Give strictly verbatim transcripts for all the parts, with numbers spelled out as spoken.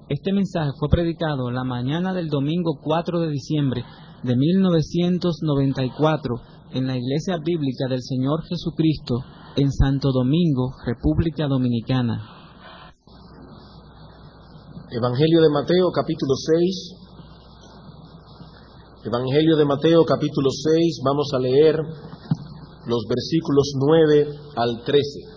Este mensaje fue predicado la mañana del domingo cuatro de diciembre de mil novecientos noventa y cuatro en la Iglesia Bíblica del Señor Jesucristo en Santo Domingo, República Dominicana. Evangelio de Mateo, capítulo seis. Evangelio de Mateo, capítulo seis. Vamos a leer los versículos nueve al trece.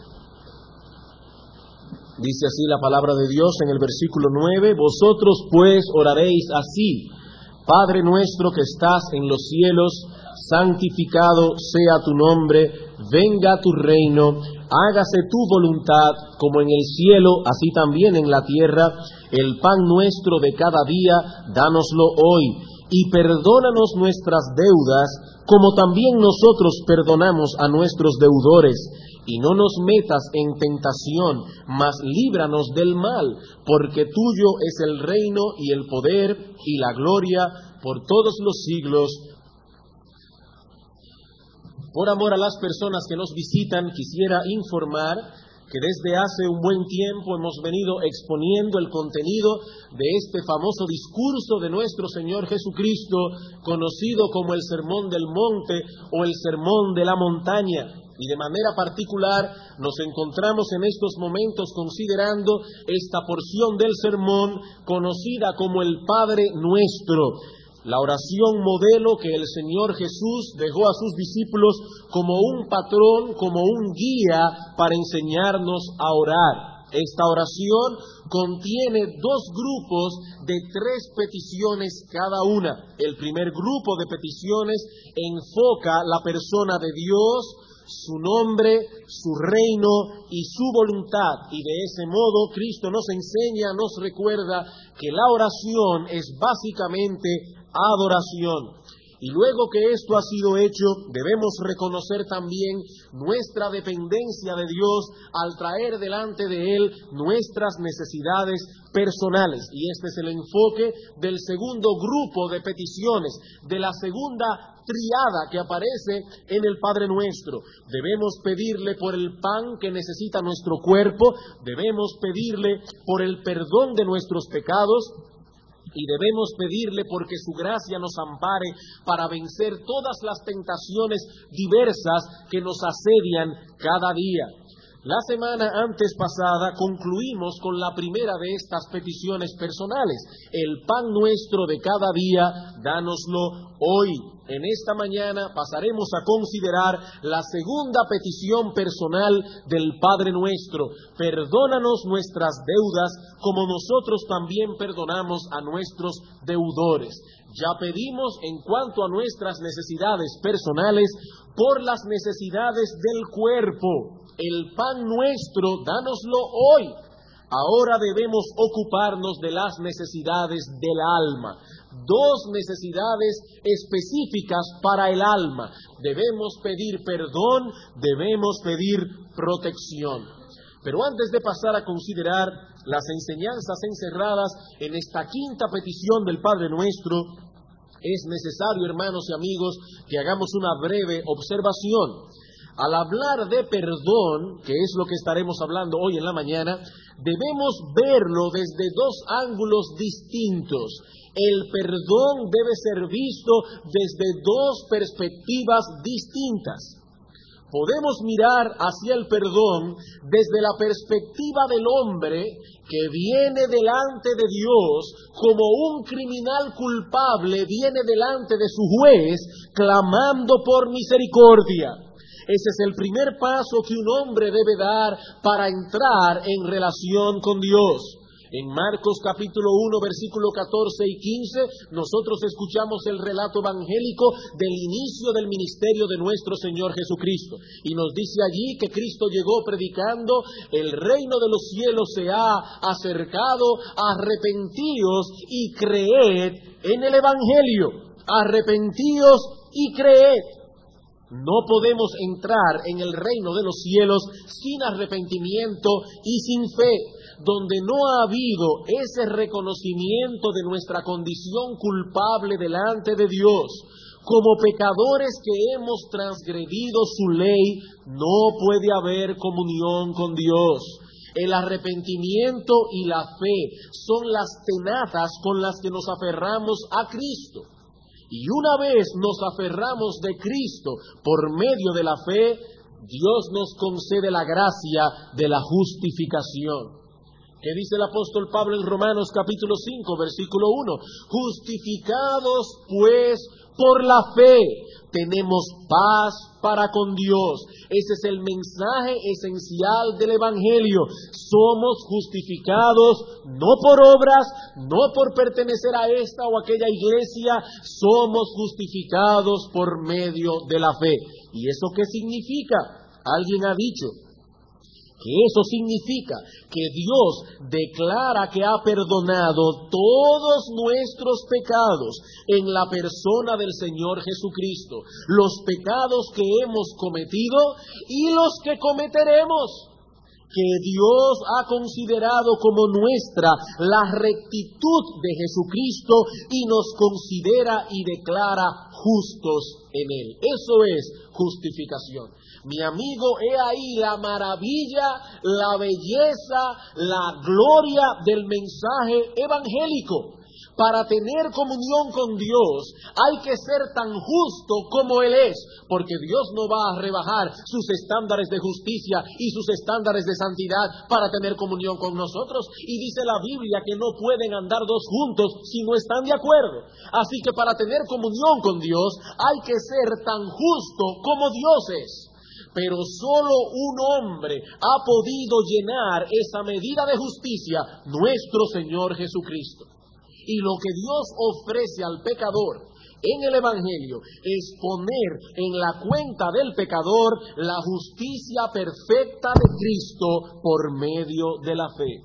Dice así la palabra de Dios en el versículo nueve: Vosotros pues oraréis así: Padre nuestro que estás en los cielos, santificado sea tu nombre, venga tu reino, hágase tu voluntad como en el cielo, así también en la tierra. El pan nuestro de cada día, dánoslo hoy, y perdónanos nuestras deudas, como también nosotros perdonamos a nuestros deudores. Y no nos metas en tentación, mas líbranos del mal, porque tuyo es el reino y el poder y la gloria por todos los siglos. Por amor a las personas que nos visitan, quisiera informar que desde hace un buen tiempo hemos venido exponiendo el contenido de este famoso discurso de nuestro Señor Jesucristo, conocido como el Sermón del Monte o el Sermón de la Montaña. Y de manera particular nos encontramos en estos momentos considerando esta porción del sermón conocida como el Padre Nuestro, la oración modelo que el Señor Jesús dejó a sus discípulos como un patrón, como un guía para enseñarnos a orar. Esta oración contiene dos grupos de tres peticiones cada una. El primer grupo de peticiones enfoca la persona de Dios, su nombre, su reino y su voluntad. Y de ese modo Cristo nos enseña, nos recuerda que la oración es básicamente adoración. Y luego que esto ha sido hecho, debemos reconocer también nuestra dependencia de Dios al traer delante de Él nuestras necesidades personales. Y este es el enfoque del segundo grupo de peticiones, de la segunda triada que aparece en el Padre Nuestro. Debemos pedirle por el pan que necesita nuestro cuerpo, debemos pedirle por el perdón de nuestros pecados, y debemos pedirle porque su gracia nos ampare para vencer todas las tentaciones diversas que nos asedian cada día. La semana antes pasada concluimos con la primera de estas peticiones personales: el pan nuestro de cada día, dánoslo hoy. En esta mañana pasaremos a considerar la segunda petición personal del Padre Nuestro: perdónanos nuestras deudas como nosotros también perdonamos a nuestros deudores. Ya pedimos en cuanto a nuestras necesidades personales por las necesidades del cuerpo. El pan nuestro, dánoslo hoy. Ahora debemos ocuparnos de las necesidades del alma. Dos necesidades específicas para el alma. Debemos pedir perdón, debemos pedir protección. Pero antes de pasar a considerar las enseñanzas encerradas en esta quinta petición del Padre Nuestro, es necesario, hermanos y amigos, que hagamos una breve observación. Al hablar de perdón, que es lo que estaremos hablando hoy en la mañana, debemos verlo desde dos ángulos distintos. El perdón debe ser visto desde dos perspectivas distintas. Podemos mirar hacia el perdón desde la perspectiva del hombre que viene delante de Dios como un criminal culpable, viene delante de su juez clamando por misericordia. Ese es el primer paso que un hombre debe dar para entrar en relación con Dios. En Marcos capítulo uno, versículo catorce y quince, nosotros escuchamos el relato evangélico del inicio del ministerio de nuestro Señor Jesucristo. Y nos dice allí que Cristo llegó predicando: el reino de los cielos se ha acercado, arrepentíos y creed en el evangelio. Arrepentíos y creed. No podemos entrar en el reino de los cielos sin arrepentimiento y sin fe. Donde no ha habido ese reconocimiento de nuestra condición culpable delante de Dios, como pecadores que hemos transgredido su ley, no puede haber comunión con Dios. El arrepentimiento y la fe son las tenazas con las que nos aferramos a Cristo. Y una vez nos aferramos de Cristo por medio de la fe, Dios nos concede la gracia de la justificación. ¿Qué dice el apóstol Pablo en Romanos capítulo cinco, versículo uno? Justificados pues por la fe, tenemos paz para con Dios. Ese es el mensaje esencial del Evangelio. Somos justificados no por obras, no por pertenecer a esta o aquella iglesia, somos justificados por medio de la fe. ¿Y eso qué significa? Alguien ha dicho que eso significa que Dios declara que ha perdonado todos nuestros pecados en la persona del Señor Jesucristo, los pecados que hemos cometido y los que cometeremos, que Dios ha considerado como nuestra la rectitud de Jesucristo y nos considera y declara justos en Él. Eso es justificación. Mi amigo, he ahí la maravilla, la belleza, la gloria del mensaje evangélico. Para tener comunión con Dios hay que ser tan justo como Él es, porque Dios no va a rebajar sus estándares de justicia y sus estándares de santidad para tener comunión con nosotros. Y dice la Biblia que no pueden andar dos juntos si no están de acuerdo. Así que para tener comunión con Dios hay que ser tan justo como Dios es. Pero solo un hombre ha podido llenar esa medida de justicia, nuestro Señor Jesucristo. Y lo que Dios ofrece al pecador en el Evangelio es poner en la cuenta del pecador la justicia perfecta de Cristo por medio de la fe.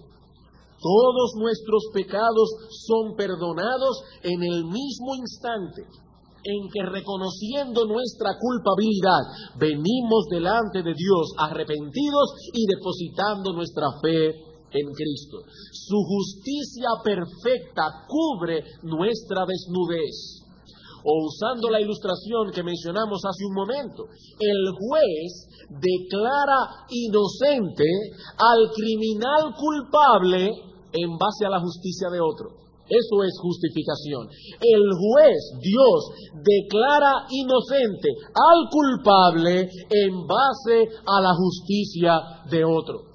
Todos nuestros pecados son perdonados en el mismo instante en que, reconociendo nuestra culpabilidad, venimos delante de Dios arrepentidos y depositando nuestra fe en Cristo. Su justicia perfecta cubre nuestra desnudez. O usando la ilustración que mencionamos hace un momento, el juez declara inocente al criminal culpable en base a la justicia de otro. Eso es justificación. El juez, Dios, declara inocente al culpable en base a la justicia de otro.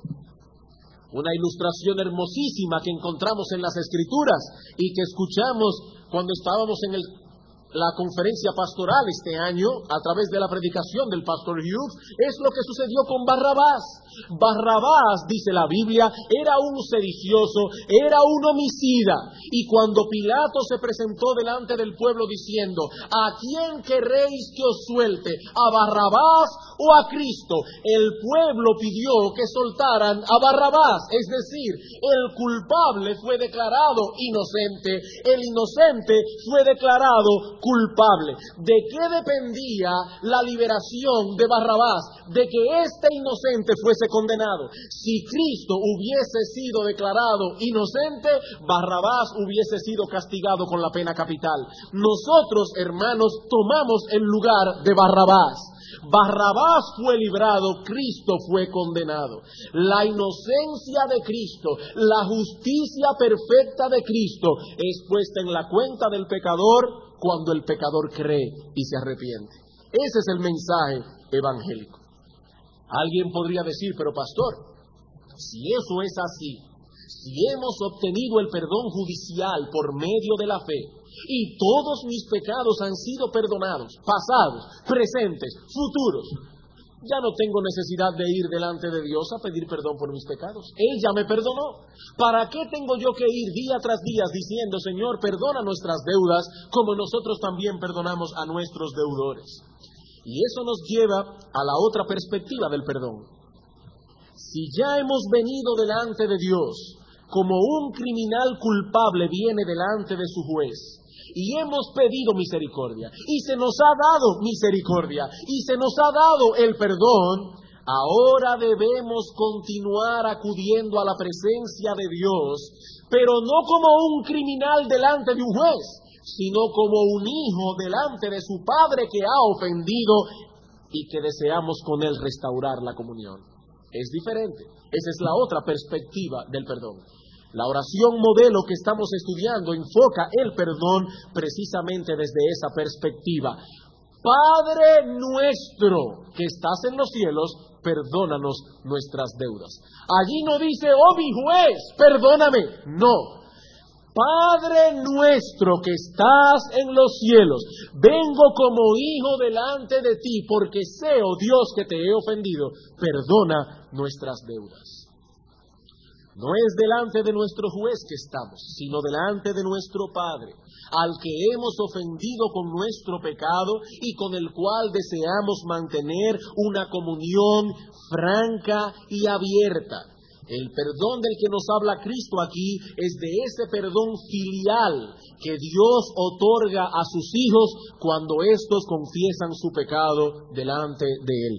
Una ilustración hermosísima que encontramos en las Escrituras y que escuchamos cuando estábamos en el la conferencia pastoral este año, a través de la predicación del pastor Hughes, es lo que sucedió con Barrabás. Barrabás, dice la Biblia, era un sedicioso, era un homicida. Y cuando Pilato se presentó delante del pueblo diciendo: ¿a quién queréis que os suelte? ¿A Barrabás o a Cristo? El pueblo pidió que soltaran a Barrabás, es decir, el culpable fue declarado inocente, el inocente fue declarado culpable. ¿De qué dependía la liberación de Barrabás? De que este inocente fuese condenado. Si Cristo hubiese sido declarado inocente, Barrabás hubiese sido castigado con la pena capital. Nosotros, hermanos, tomamos el lugar de Barrabás. Barrabás fue librado, Cristo fue condenado. La inocencia de Cristo, la justicia perfecta de Cristo es puesta en la cuenta del pecador cuando el pecador cree y se arrepiente. Ese es el mensaje evangélico. Alguien podría decir: pero pastor, si eso es así, si hemos obtenido el perdón judicial por medio de la fe y todos mis pecados han sido perdonados, pasados, presentes, futuros, ya no tengo necesidad de ir delante de Dios a pedir perdón por mis pecados. Él ya me perdonó. ¿Para qué tengo yo que ir día tras día diciendo: Señor, perdona nuestras deudas como nosotros también perdonamos a nuestros deudores? Y eso nos lleva a la otra perspectiva del perdón. Si ya hemos venido delante de Dios como un criminal culpable viene delante de su juez, y hemos pedido misericordia, y se nos ha dado misericordia, y se nos ha dado el perdón, ahora debemos continuar acudiendo a la presencia de Dios, pero no como un criminal delante de un juez, sino como un hijo delante de su padre que ha ofendido y que deseamos con él restaurar la comunión. es diferente. Esa es la otra perspectiva del perdón. La oración modelo que estamos estudiando enfoca el perdón precisamente desde esa perspectiva. Padre nuestro que estás en los cielos, perdónanos nuestras deudas. Allí no dice, oh mi juez, perdóname. No. Padre nuestro que estás en los cielos, vengo como hijo delante de ti, porque sé, oh Dios, que te he ofendido. Perdona nuestras deudas. No es delante de nuestro juez que estamos, sino delante de nuestro Padre, al que hemos ofendido con nuestro pecado y con el cual deseamos mantener una comunión franca y abierta. El perdón del que nos habla Cristo aquí es de ese perdón filial que Dios otorga a sus hijos cuando éstos confiesan su pecado delante de Él.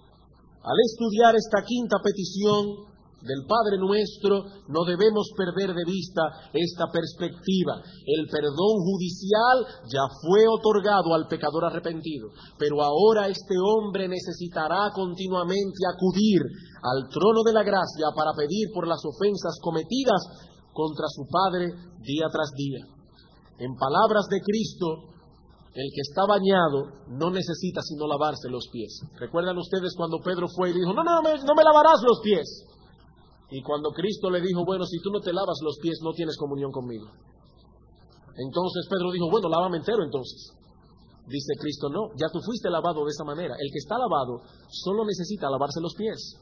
Al estudiar esta quinta petición del Padre Nuestro, no debemos perder de vista esta perspectiva. El perdón judicial ya fue otorgado al pecador arrepentido, pero ahora este hombre necesitará continuamente acudir al trono de la gracia para pedir por las ofensas cometidas contra su Padre día tras día. En palabras de Cristo, el que está bañado no necesita sino lavarse los pies. ¿Recuerdan ustedes cuando Pedro fue y dijo, no, no, no me, no me lavarás los pies? Y cuando Cristo le dijo, bueno, si tú no te lavas los pies, no tienes comunión conmigo. Entonces Pedro dijo, bueno, lávame entero entonces. Dice Cristo, no, ya tú fuiste lavado de esa manera. El que está lavado solo necesita lavarse los pies.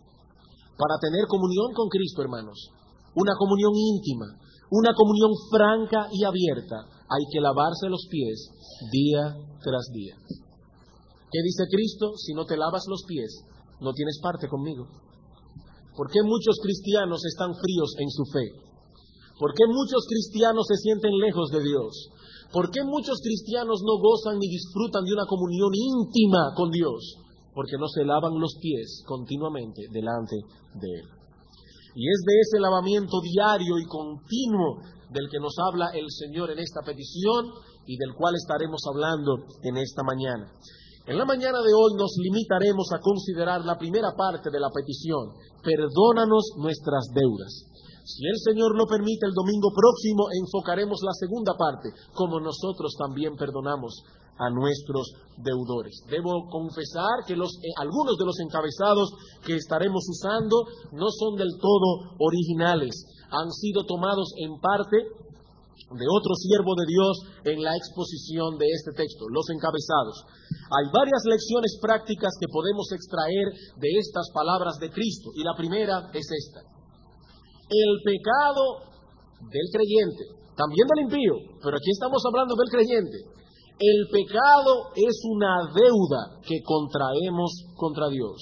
Para tener comunión con Cristo, hermanos, una comunión íntima, una comunión franca y abierta, hay que lavarse los pies día tras día. ¿Qué dice Cristo? Si no te lavas los pies, no tienes parte conmigo. ¿Por qué muchos cristianos están fríos en su fe? ¿Por qué muchos cristianos se sienten lejos de Dios? ¿Por qué muchos cristianos no gozan ni disfrutan de una comunión íntima con Dios? Porque no se lavan los pies continuamente delante de Él. Y es de ese lavamiento diario y continuo del que nos habla el Señor en esta petición y del cual estaremos hablando en esta mañana. En la mañana de hoy nos limitaremos a considerar la primera parte de la petición. Perdónanos nuestras deudas. Si el Señor lo permite, el domingo próximo enfocaremos la segunda parte, como nosotros también perdonamos a nuestros deudores. Debo confesar que los, eh, algunos de los encabezados que estaremos usando no son del todo originales. Han sido tomados en parte de otro siervo de Dios en la exposición de este texto, los encabezados. Hay varias lecciones prácticas que podemos extraer de estas palabras de Cristo, y la primera es esta. El pecado del creyente, también del impío, pero aquí estamos hablando del creyente. El pecado es una deuda que contraemos contra Dios.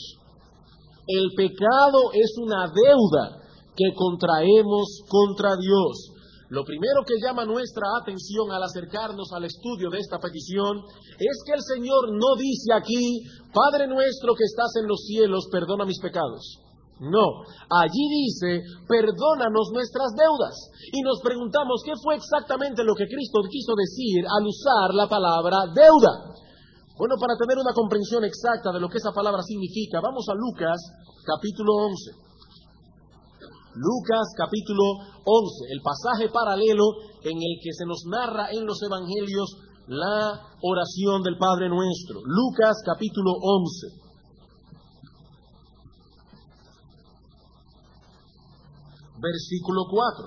El pecado es una deuda que contraemos contra Dios. Lo primero que llama nuestra atención al acercarnos al estudio de esta petición es que el Señor no dice aquí, Padre nuestro que estás en los cielos, perdona mis pecados. No, allí dice, perdónanos nuestras deudas. Y nos preguntamos, ¿qué fue exactamente lo que Cristo quiso decir al usar la palabra deuda? Bueno, para tener una comprensión exacta de lo que esa palabra significa, vamos a Lucas capítulo once. Lucas capítulo once, el pasaje paralelo en el que se nos narra en los evangelios la oración del Padre Nuestro. Lucas capítulo once. Versículo cuatro.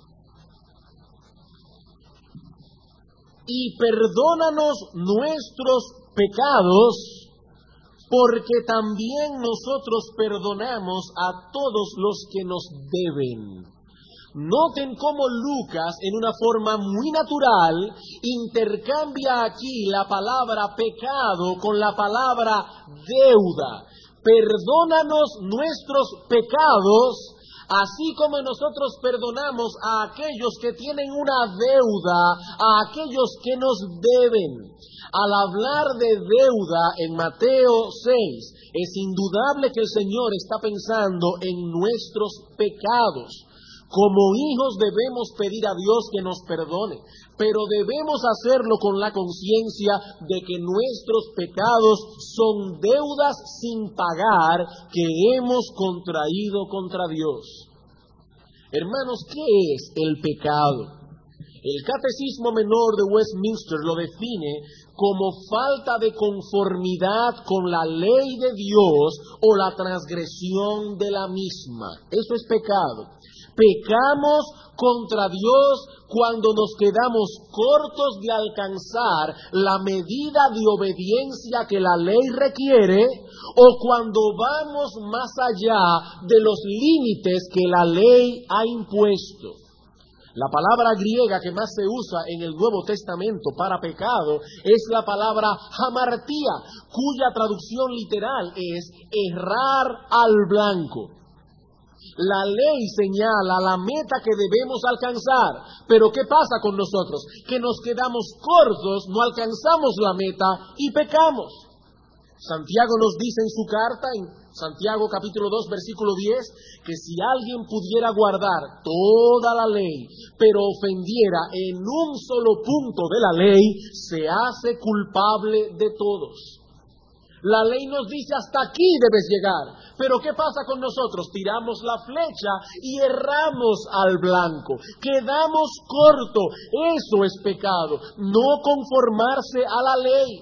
Y perdónanos nuestros pecados, porque también nosotros perdonamos a todos los que nos deben. Noten cómo Lucas, en una forma muy natural, intercambia aquí la palabra pecado con la palabra deuda. Perdónanos nuestros pecados, así como nosotros perdonamos a aquellos que tienen una deuda, a aquellos que nos deben. Al hablar de deuda en Mateo seis, es indudable que el Señor está pensando en nuestros pecados. Como hijos debemos pedir a Dios que nos perdone, pero debemos hacerlo con la conciencia de que nuestros pecados son deudas sin pagar que hemos contraído contra Dios. Hermanos, ¿qué es el pecado? El Catecismo Menor de Westminster lo define como falta de conformidad con la ley de Dios o la transgresión de la misma. Eso es pecado. Pecamos contra Dios cuando nos quedamos cortos de alcanzar la medida de obediencia que la ley requiere o cuando vamos más allá de los límites que la ley ha impuesto. La palabra griega que más se usa en el Nuevo Testamento para pecado es la palabra hamartía, cuya traducción literal es errar al blanco. La ley señala la meta que debemos alcanzar, pero ¿qué pasa con nosotros? Que nos quedamos cortos, no alcanzamos la meta y pecamos. Santiago nos dice en su carta, en Santiago capítulo dos, versículo diez, que si alguien pudiera guardar toda la ley, pero ofendiera en un solo punto de la ley, se hace culpable de todos. La ley nos dice hasta aquí debes llegar, pero ¿qué pasa con nosotros? Tiramos la flecha y erramos al blanco, quedamos corto. Eso es pecado, no conformarse a la ley.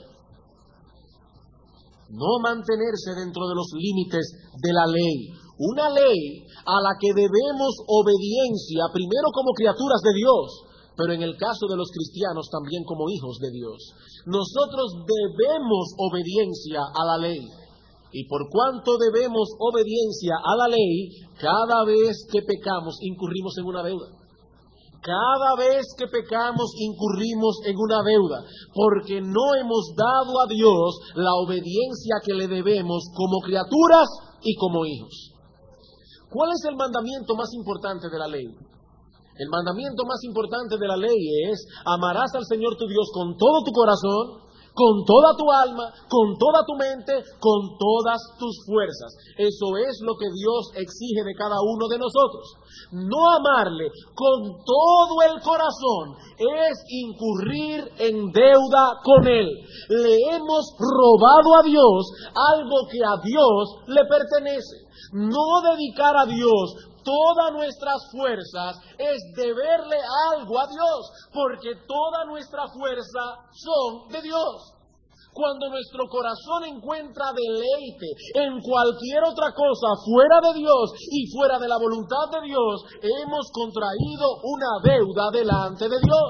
No mantenerse dentro de los límites de la ley. Una ley a la que debemos obediencia, primero como criaturas de Dios, pero en el caso de los cristianos también como hijos de Dios. Nosotros debemos obediencia a la ley. Y por cuanto debemos obediencia a la ley, cada vez que pecamos incurrimos en una deuda. Cada vez que pecamos incurrimos en una deuda, porque no hemos dado a Dios la obediencia que le debemos como criaturas y como hijos. ¿Cuál es el mandamiento más importante de la ley? El mandamiento más importante de la ley es: amarás al Señor tu Dios con todo tu corazón, con toda tu alma, con toda tu mente, con todas tus fuerzas. Eso es lo que Dios exige de cada uno de nosotros. No amarle con todo el corazón es incurrir en deuda con Él. Le hemos robado a Dios algo que a Dios le pertenece. No dedicar a Dios todas nuestras fuerzas es deberle algo a Dios, porque toda nuestra fuerza son de Dios. Cuando nuestro corazón encuentra deleite en cualquier otra cosa fuera de Dios y fuera de la voluntad de Dios, hemos contraído una deuda delante de Dios.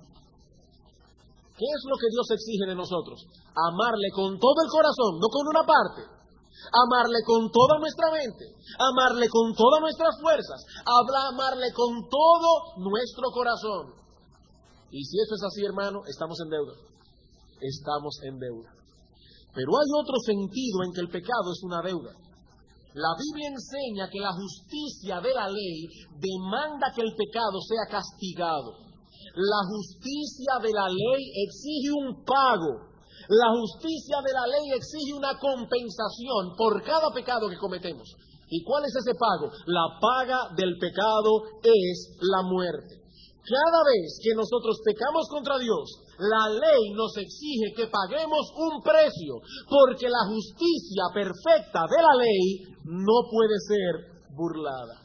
¿Qué es lo que Dios exige de nosotros? Amarle con todo el corazón, no con una parte. Amarle con toda nuestra mente, amarle con todas nuestras fuerzas, amarle con todo nuestro corazón. Y si eso es así, hermano, estamos en deuda. Estamos en deuda. Pero hay otro sentido en que el pecado es una deuda. La Biblia enseña que la justicia de la ley demanda que el pecado sea castigado. La justicia de la ley exige un pago. La justicia de la ley exige una compensación por cada pecado que cometemos. ¿Y cuál es ese pago? La paga del pecado es la muerte. Cada vez que nosotros pecamos contra Dios, la ley nos exige que paguemos un precio, porque la justicia perfecta de la ley no puede ser burlada.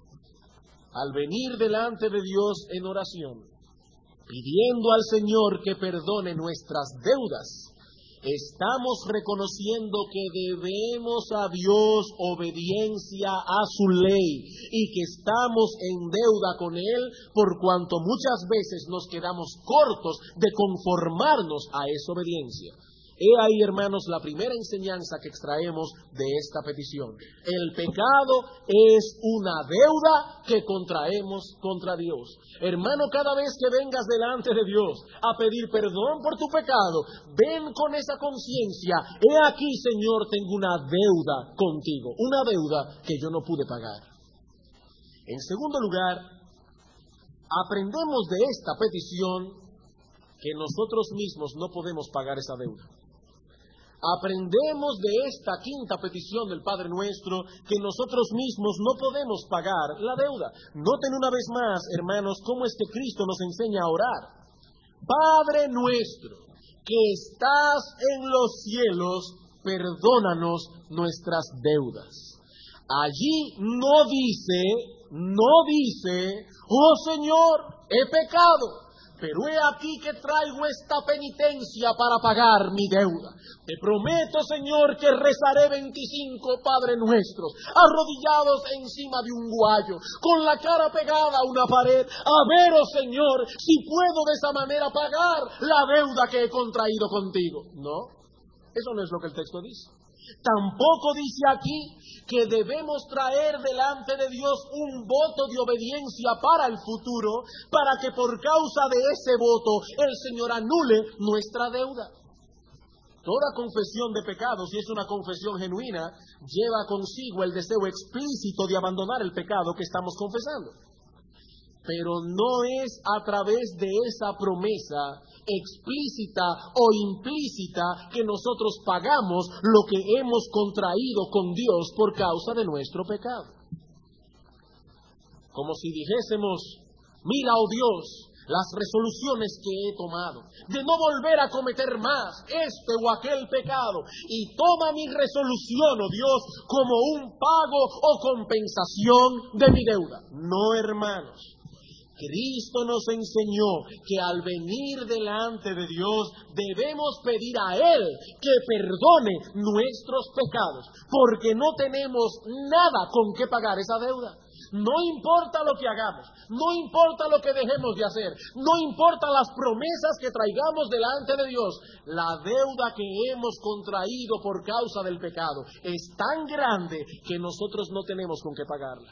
Al venir delante de Dios en oración, pidiendo al Señor que perdone nuestras deudas, estamos reconociendo que debemos a Dios obediencia a su ley y que estamos en deuda con Él por cuanto muchas veces nos quedamos cortos de conformarnos a esa obediencia. He ahí, hermanos, la primera enseñanza que extraemos de esta petición. El pecado es una deuda que contraemos contra Dios. Hermano, cada vez que vengas delante de Dios a pedir perdón por tu pecado, ven con esa conciencia: he aquí, Señor, tengo una deuda contigo, una deuda que yo no pude pagar. En segundo lugar, aprendemos de esta petición que nosotros mismos no podemos pagar esa deuda. aprendemos de esta quinta petición del Padre Nuestro que nosotros mismos no podemos pagar la deuda. Noten una vez más, hermanos, cómo es que Cristo nos enseña a orar. Padre nuestro, que estás en los cielos, perdónanos nuestras deudas. Allí no dice, no dice, oh Señor, he pecado, pero he aquí que traigo esta penitencia para pagar mi deuda. Te prometo, Señor, que rezaré veinticinco Padre Nuestros, arrodillados encima de un guayo, con la cara pegada a una pared, a ver, oh Señor, si puedo de esa manera pagar la deuda que he contraído contigo. No, eso no es lo que el texto dice. Tampoco dice aquí que debemos traer delante de Dios un voto de obediencia para el futuro, para que por causa de ese voto el Señor anule nuestra deuda. Toda confesión de pecados, si es una confesión genuina, lleva consigo el deseo explícito de abandonar el pecado que estamos confesando. Pero no es a través de esa promesa explícita o implícita que nosotros pagamos lo que hemos contraído con Dios por causa de nuestro pecado. Como si dijésemos, mira, oh Dios, las resoluciones que he tomado, de no volver a cometer más este o aquel pecado, y toma mi resolución, oh Dios, como un pago o compensación de mi deuda. No, hermanos. Cristo nos enseñó que al venir delante de Dios debemos pedir a Él que perdone nuestros pecados, porque no tenemos nada con que pagar esa deuda. No importa lo que hagamos, no importa lo que dejemos de hacer, no importa las promesas que traigamos delante de Dios, la deuda que hemos contraído por causa del pecado es tan grande que nosotros no tenemos con qué pagarla.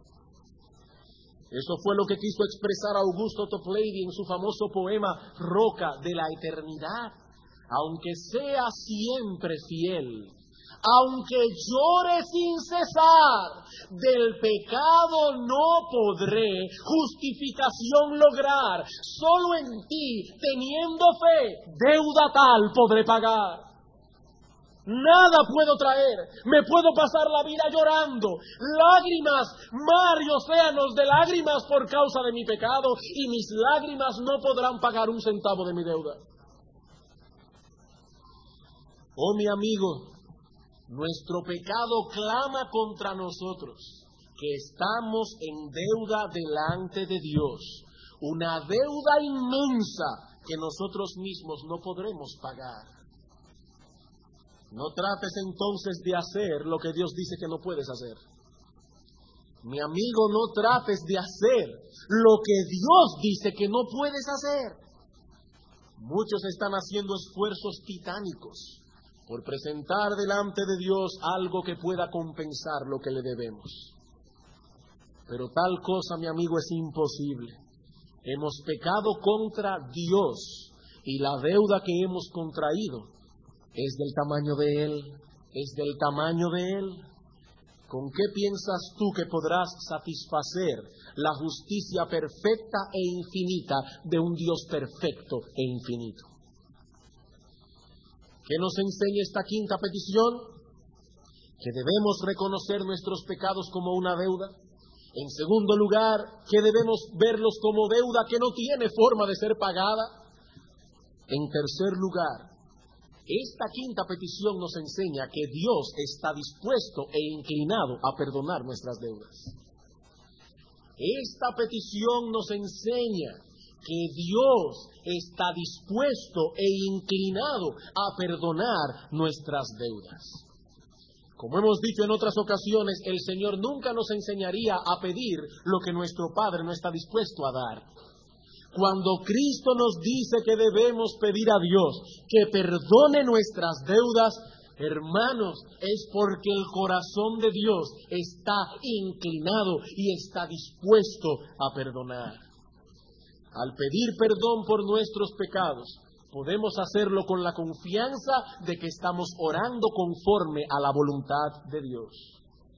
Eso fue lo que quiso expresar Augusto Toplady en su famoso poema Roca de la Eternidad. Aunque sea siempre fiel, aunque llore sin cesar, del pecado no podré justificación lograr. Solo en ti, teniendo fe, deuda tal podré pagar. Nada puedo traer, me puedo pasar la vida llorando, lágrimas, mar y océanos de lágrimas por causa de mi pecado, y mis lágrimas no podrán pagar un centavo de mi deuda. Oh mi amigo, nuestro pecado clama contra nosotros, que estamos en deuda delante de Dios, una deuda inmensa que nosotros mismos no podremos pagar. No trates entonces de hacer lo que Dios dice que no puedes hacer. Mi amigo, no trates de hacer lo que Dios dice que no puedes hacer. Muchos están haciendo esfuerzos titánicos por presentar delante de Dios algo que pueda compensar lo que le debemos. Pero tal cosa, mi amigo, es imposible. Hemos pecado contra Dios y la deuda que hemos contraído es del tamaño de Él, es del tamaño de Él. ¿Con qué piensas tú que podrás satisfacer la justicia perfecta e infinita de un Dios perfecto e infinito? ¿Qué nos enseña esta quinta petición? Que debemos reconocer nuestros pecados como una deuda. En segundo lugar, que debemos verlos como deuda que no tiene forma de ser pagada. En tercer lugar, esta quinta petición nos enseña que Dios está dispuesto e inclinado a perdonar nuestras deudas. Esta petición nos enseña que Dios está dispuesto e inclinado a perdonar nuestras deudas. Como hemos dicho en otras ocasiones, el Señor nunca nos enseñaría a pedir lo que nuestro Padre no está dispuesto a dar. Cuando Cristo nos dice que debemos pedir a Dios que perdone nuestras deudas, hermanos, es porque el corazón de Dios está inclinado y está dispuesto a perdonar. Al pedir perdón por nuestros pecados, podemos hacerlo con la confianza de que estamos orando conforme a la voluntad de Dios.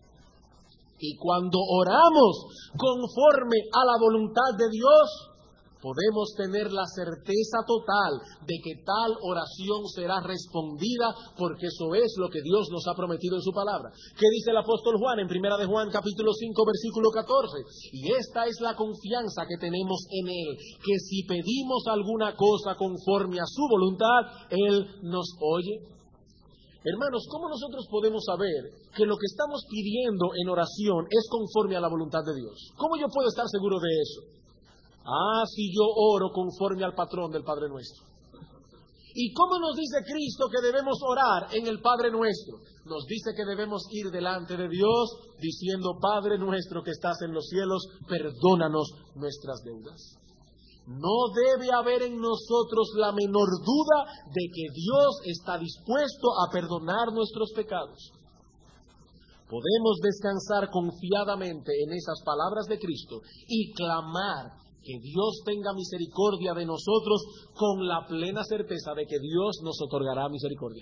Y cuando oramos conforme a la voluntad de Dios, podemos tener la certeza total de que tal oración será respondida, porque eso es lo que Dios nos ha prometido en su palabra. ¿Qué dice el apóstol Juan en Primera de Juan capítulo cinco versículo catorce? Y esta es la confianza que tenemos en Él, que si pedimos alguna cosa conforme a su voluntad, Él nos oye. Hermanos, ¿cómo nosotros podemos saber que lo que estamos pidiendo en oración es conforme a la voluntad de Dios? ¿Cómo yo puedo estar seguro de eso? Ah, si yo oro conforme al patrón del Padre Nuestro. ¿Y cómo nos dice Cristo que debemos orar en el Padre Nuestro? Nos dice que debemos ir delante de Dios diciendo: Padre nuestro que estás en los cielos, perdónanos nuestras deudas. No debe haber en nosotros la menor duda de que Dios está dispuesto a perdonar nuestros pecados. Podemos descansar confiadamente en esas palabras de Cristo y clamar que Dios tenga misericordia de nosotros con la plena certeza de que Dios nos otorgará misericordia.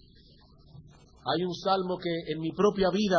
Hay un salmo que en mi propia vida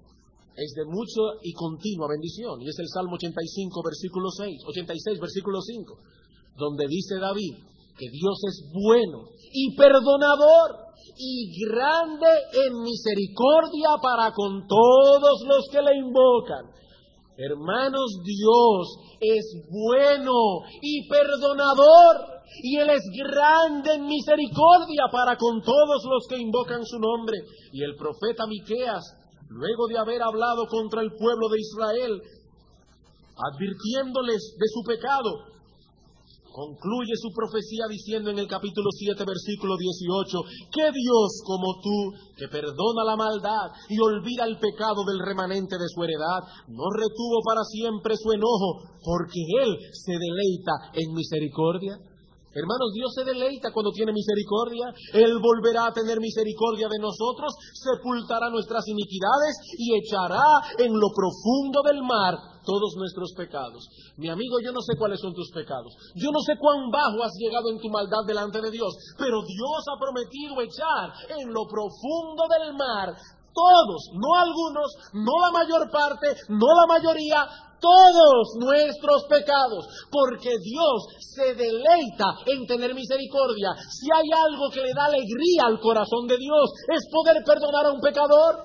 es de mucha y continua bendición, y es el Salmo ochenta y cinco, versículo seis, ochenta y seis, versículo cinco, donde dice David que Dios es bueno y perdonador y grande en misericordia para con todos los que le invocan. Hermanos, Dios es bueno y perdonador, y Él es grande en misericordia para con todos los que invocan su nombre. Y el profeta Miqueas, luego de haber hablado contra el pueblo de Israel, advirtiéndoles de su pecado, concluye su profecía diciendo en el capítulo siete, versículo dieciocho, que Dios como tú, que perdona la maldad y olvida el pecado del remanente de su heredad, no retuvo para siempre su enojo, porque Él se deleita en misericordia. Hermanos, Dios se deleita cuando tiene misericordia. Él volverá a tener misericordia de nosotros, sepultará nuestras iniquidades y echará en lo profundo del mar todos nuestros pecados. Mi amigo, yo no sé cuáles son tus pecados. Yo no sé cuán bajo has llegado en tu maldad delante de Dios, pero Dios ha prometido echar en lo profundo del mar todos, no algunos, no la mayor parte, no la mayoría, todos nuestros pecados, porque Dios se deleita en tener misericordia. Si hay algo que le da alegría al corazón de Dios, es poder perdonar a un pecador.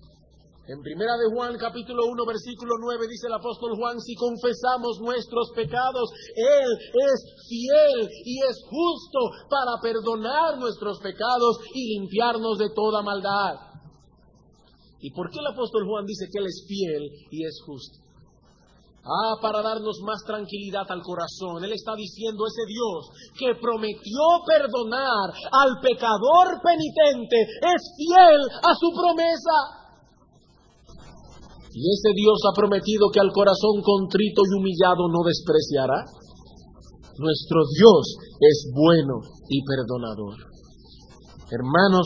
En Primera de Juan, capítulo uno, versículo nueve, dice el apóstol Juan: si confesamos nuestros pecados, Él es fiel y es justo para perdonar nuestros pecados y limpiarnos de toda maldad. ¿Y por qué el apóstol Juan dice que Él es fiel y es justo? Ah, para darnos más tranquilidad al corazón. Él está diciendo: ese Dios que prometió perdonar al pecador penitente es fiel a su promesa. Y ese Dios ha prometido que al corazón contrito y humillado no despreciará. Nuestro Dios es bueno y perdonador. Hermanos,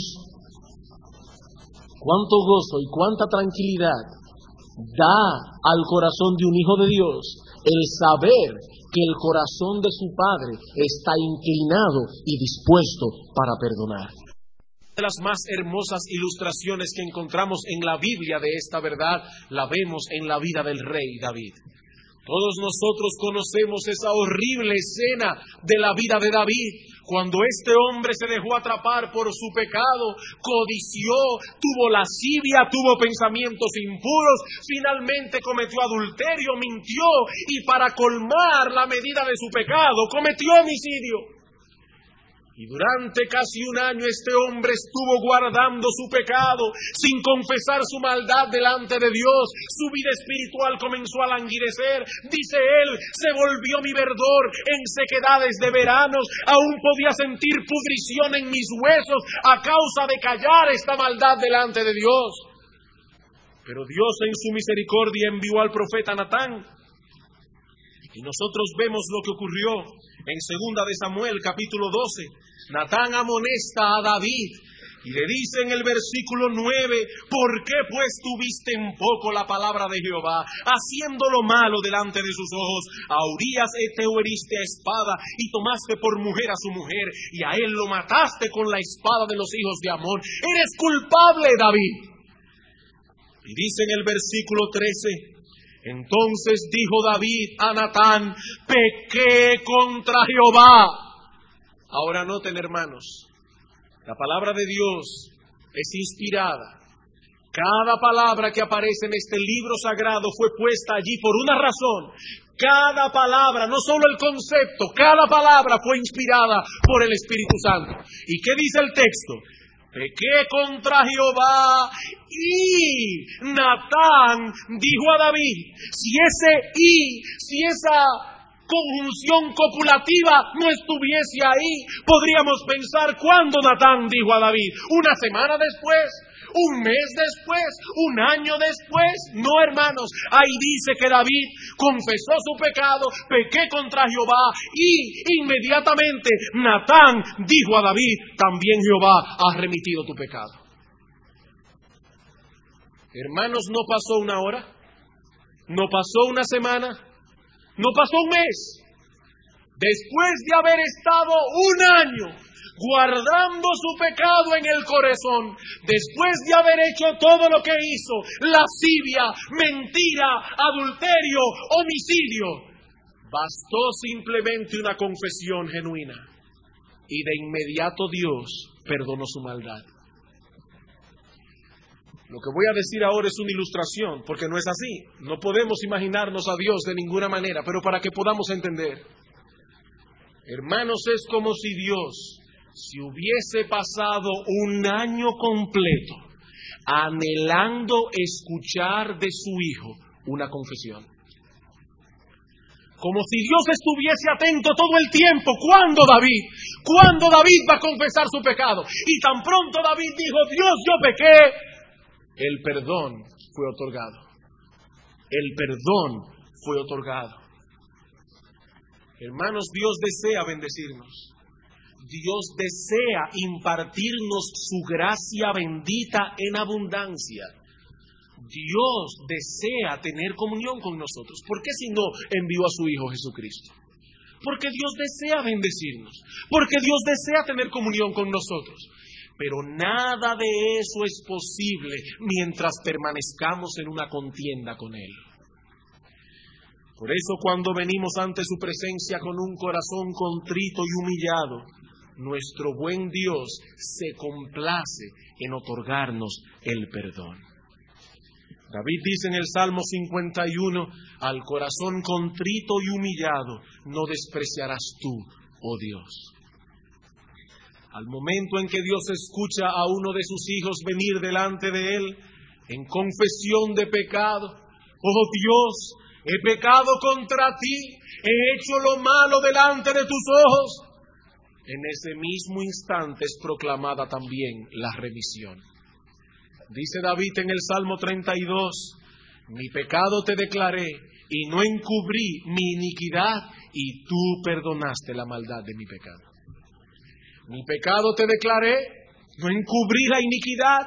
cuánto gozo y cuánta tranquilidad da al corazón de un hijo de Dios el saber que el corazón de su Padre está inclinado y dispuesto para perdonar. Una de las más hermosas ilustraciones que encontramos en la Biblia de esta verdad la vemos en la vida del rey David. Todos nosotros conocemos esa horrible escena de la vida de David, cuando este hombre se dejó atrapar por su pecado, codició, tuvo lascivia, tuvo pensamientos impuros, finalmente cometió adulterio, mintió y para colmar la medida de su pecado cometió homicidio. Y durante casi un año este hombre estuvo guardando su pecado, sin confesar su maldad delante de Dios. Su vida espiritual comenzó a languidecer. Dice él: se volvió mi verdor en sequedades de veranos. Aún podía sentir pudrición en mis huesos a causa de callar esta maldad delante de Dios. Pero Dios en su misericordia envió al profeta Natán. Y nosotros vemos lo que ocurrió en Segunda de Samuel, capítulo doce. Natán amonesta a David y le dice en el versículo nueve: ¿por qué pues tuviste en poco la palabra de Jehová, haciendo lo malo delante de sus ojos? A Urías Eteo heriste a espada y tomaste por mujer a su mujer, y a él lo mataste con la espada de los hijos de Amón. Eres culpable, David. Y dice en el versículo trece: Entonces dijo David a Natán: pequé contra Jehová. Ahora noten, hermanos, la palabra de Dios es inspirada. Cada palabra que aparece en este libro sagrado fue puesta allí por una razón. Cada palabra, no solo el concepto, cada palabra fue inspirada por el Espíritu Santo. ¿Y qué dice el texto? Pequé contra Jehová y Natán dijo a David. Si ese y, si esa conjunción copulativa no estuviese ahí, podríamos pensar cuándo Natán dijo a David. ¿Una semana después? ¿Un mes después? ¿Un año después? No, hermanos, ahí dice que David confesó su pecado, pequé contra Jehová, y inmediatamente Natán dijo a David: también Jehová ha remitido tu pecado. Hermanos, no pasó una hora, no pasó una semana, no pasó un mes. Después de haber estado un año guardando su pecado en el corazón, después de haber hecho todo lo que hizo, lascivia, mentira, adulterio, homicidio, bastó simplemente una confesión genuina y de inmediato Dios perdonó su maldad. Lo que voy a decir ahora es una ilustración, porque no es así. No podemos imaginarnos a Dios de ninguna manera, pero para que podamos entender. Hermanos, es como si Dios, si hubiese pasado un año completo anhelando escuchar de su Hijo una confesión. Como si Dios estuviese atento todo el tiempo. ¿Cuándo David? ¿Cuándo David va a confesar su pecado? Y tan pronto David dijo: Dios, yo pequé, el perdón fue otorgado. El perdón fue otorgado. Hermanos, Dios desea bendecirnos. Dios desea impartirnos su gracia bendita en abundancia. Dios desea tener comunión con nosotros. ¿Por qué si no envió a su Hijo Jesucristo? Porque Dios desea bendecirnos. Porque Dios desea tener comunión con nosotros. Pero nada de eso es posible mientras permanezcamos en una contienda con Él. Por eso, cuando venimos ante su presencia con un corazón contrito y humillado, nuestro buen Dios se complace en otorgarnos el perdón. David dice en el Salmo cincuenta y uno: al corazón contrito y humillado no despreciarás tú, oh Dios. Al momento en que Dios escucha a uno de sus hijos venir delante de Él en confesión de pecado: oh Dios, he pecado contra ti, he hecho lo malo delante de tus ojos. En ese mismo instante es proclamada también la remisión. Dice David en el Salmo treinta y dos: mi pecado te declaré y no encubrí mi iniquidad, y tú perdonaste la maldad de mi pecado. Mi pecado te declaré, no encubrí la iniquidad.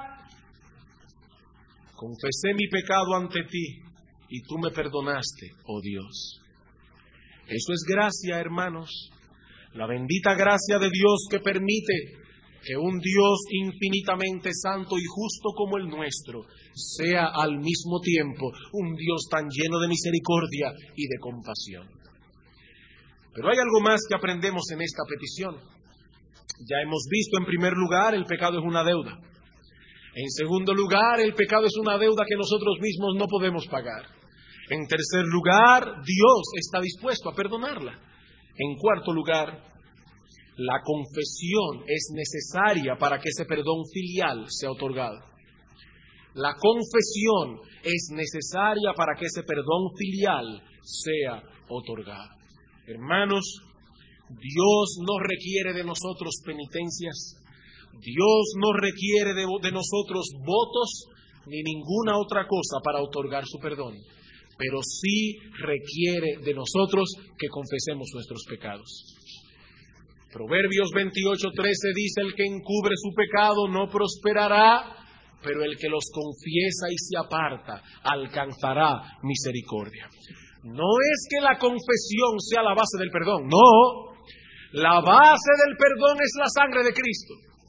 Confesé mi pecado ante ti y tú me perdonaste, oh Dios. Eso es gracia, hermanos. La bendita gracia de Dios que permite que un Dios infinitamente santo y justo como el nuestro sea al mismo tiempo un Dios tan lleno de misericordia y de compasión. Pero hay algo más que aprendemos en esta petición. Ya hemos visto, en primer lugar, el pecado es una deuda. En segundo lugar, el pecado es una deuda que nosotros mismos no podemos pagar. En tercer lugar, Dios está dispuesto a perdonarla. En cuarto lugar, la confesión es necesaria para que ese perdón filial sea otorgado. La confesión es necesaria para que ese perdón filial sea otorgado. Hermanos, Dios no requiere de nosotros penitencias. Dios no requiere de, de nosotros votos ni ninguna otra cosa para otorgar su perdón. Pero sí requiere de nosotros que confesemos nuestros pecados. Proverbios veintiocho trece dice: el que encubre su pecado no prosperará, pero el que los confiesa y se aparta alcanzará misericordia. No es que la confesión sea la base del perdón, no. La base del perdón es la sangre de Cristo.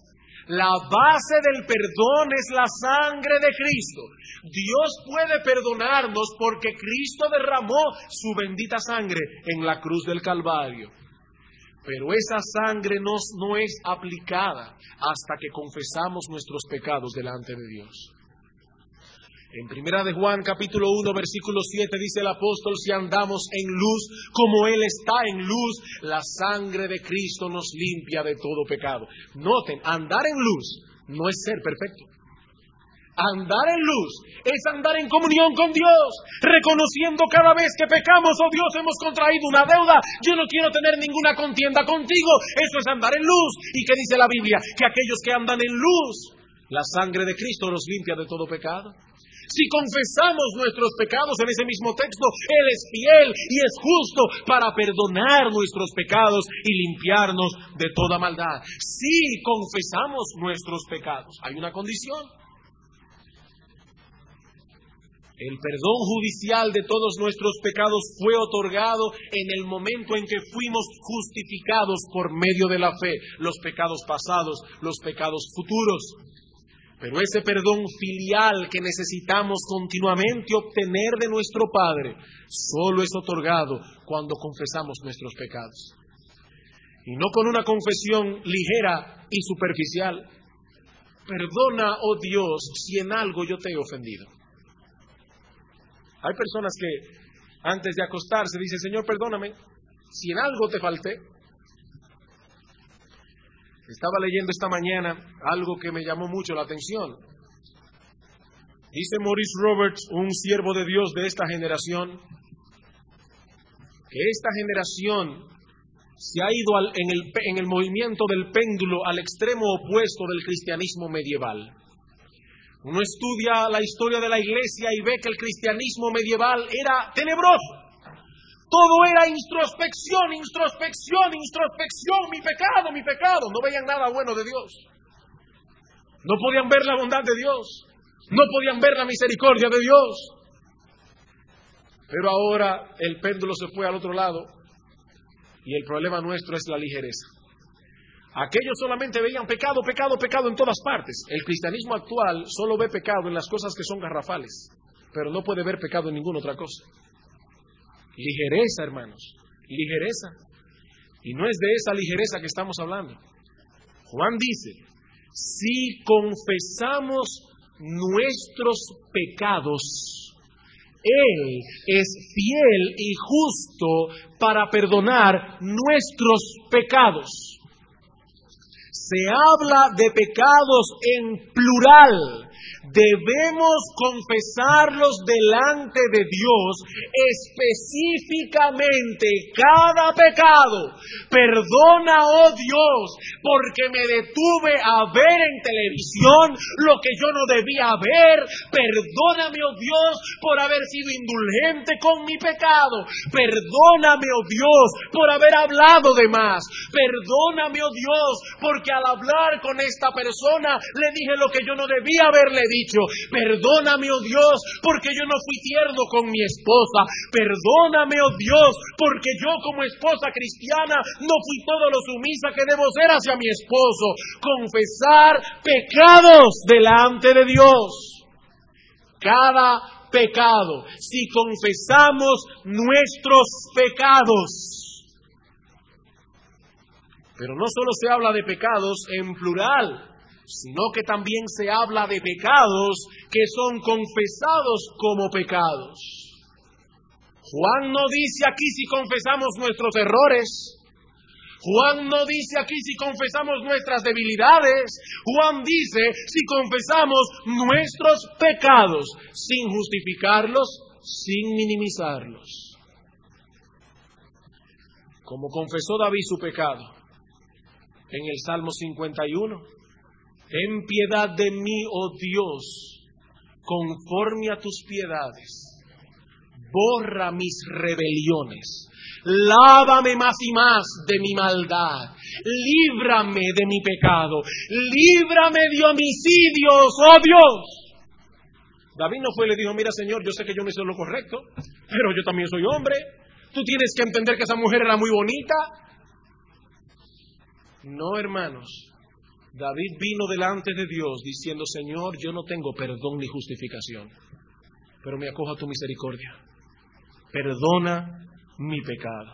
La base del perdón es la sangre de Cristo. Dios puede perdonarnos porque Cristo derramó su bendita sangre en la cruz del Calvario. Pero esa sangre nos, no es aplicada hasta que confesamos nuestros pecados delante de Dios. En Primera de Juan, capítulo uno, versículo siete, dice el apóstol: si andamos en luz, como Él está en luz, la sangre de Cristo nos limpia de todo pecado. Noten, andar en luz no es ser perfecto. Andar en luz es andar en comunión con Dios, reconociendo cada vez que pecamos: oh Dios, hemos contraído una deuda, yo no quiero tener ninguna contienda contigo. Eso es andar en luz. ¿Y qué dice la Biblia? Que aquellos que andan en luz, la sangre de Cristo los limpia de todo pecado. Si confesamos nuestros pecados en ese mismo texto, Él es fiel y es justo para perdonar nuestros pecados y limpiarnos de toda maldad. Si confesamos nuestros pecados, hay una condición. El perdón judicial de todos nuestros pecados fue otorgado en el momento en que fuimos justificados por medio de la fe. Los pecados pasados, los pecados futuros. Pero ese perdón filial que necesitamos continuamente obtener de nuestro Padre, solo es otorgado cuando confesamos nuestros pecados. Y no con una confesión ligera y superficial. Perdona, oh Dios, si en algo yo te he ofendido. Hay personas que antes de acostarse dicen: Señor, perdóname si en algo te falté. Estaba leyendo esta mañana algo que me llamó mucho la atención. Dice Maurice Roberts, un siervo de Dios de esta generación, que esta generación se ha ido al, en, el, en el movimiento del péndulo al extremo opuesto del cristianismo medieval. Uno estudia la historia de la iglesia y ve que el cristianismo medieval era tenebroso. Todo era introspección, introspección, introspección, mi pecado, mi pecado. No veían nada bueno de Dios. No podían ver la bondad de Dios. No podían ver la misericordia de Dios. Pero ahora el péndulo se fue al otro lado y el problema nuestro es la ligereza. Aquellos solamente veían pecado, pecado, pecado en todas partes. El cristianismo actual solo ve pecado en las cosas que son garrafales, pero no puede ver pecado en ninguna otra cosa. Ligereza, hermanos, ligereza. Y no es de esa ligereza que estamos hablando. Juan dice: si confesamos nuestros pecados, Él es fiel y justo para perdonar nuestros pecados. Se habla de pecados en plural. Debemos confesarlos delante de Dios específicamente cada pecado. Perdona, oh Dios, porque me detuve a ver en televisión lo que yo no debía ver. Perdóname, oh Dios, por haber sido indulgente con mi pecado. Perdóname, oh Dios, por haber hablado de más. Perdóname, oh Dios, porque al hablar con esta persona le dije lo que yo no debía haberle dicho. Perdóname, oh Dios, porque yo no fui tierno con mi esposa. Perdóname, oh Dios, porque yo como esposa cristiana no fui todo lo sumisa que debo ser hacia mi esposo. Confesar pecados delante de Dios. Cada pecado, si confesamos nuestros pecados. Pero no solo se habla de pecados en plural, sino que también se habla de pecados que son confesados como pecados. Juan no dice aquí si confesamos nuestros errores. Juan no dice aquí si confesamos nuestras debilidades. Juan dice si confesamos nuestros pecados, sin justificarlos, sin minimizarlos. Como confesó David su pecado en el Salmo cincuenta y uno. Ten piedad de mí, oh Dios, conforme a tus piedades. Borra mis rebeliones. Lávame más y más de mi maldad. Líbrame de mi pecado. Líbrame de homicidios, oh Dios. David no fue y le dijo: mira, Señor, yo sé que yo no hice lo correcto, pero yo también soy hombre. Tú tienes que entender que esa mujer era muy bonita. No, hermanos. David vino delante de Dios diciendo: Señor, yo no tengo perdón ni justificación, pero me acojo a tu misericordia. Perdona mi pecado.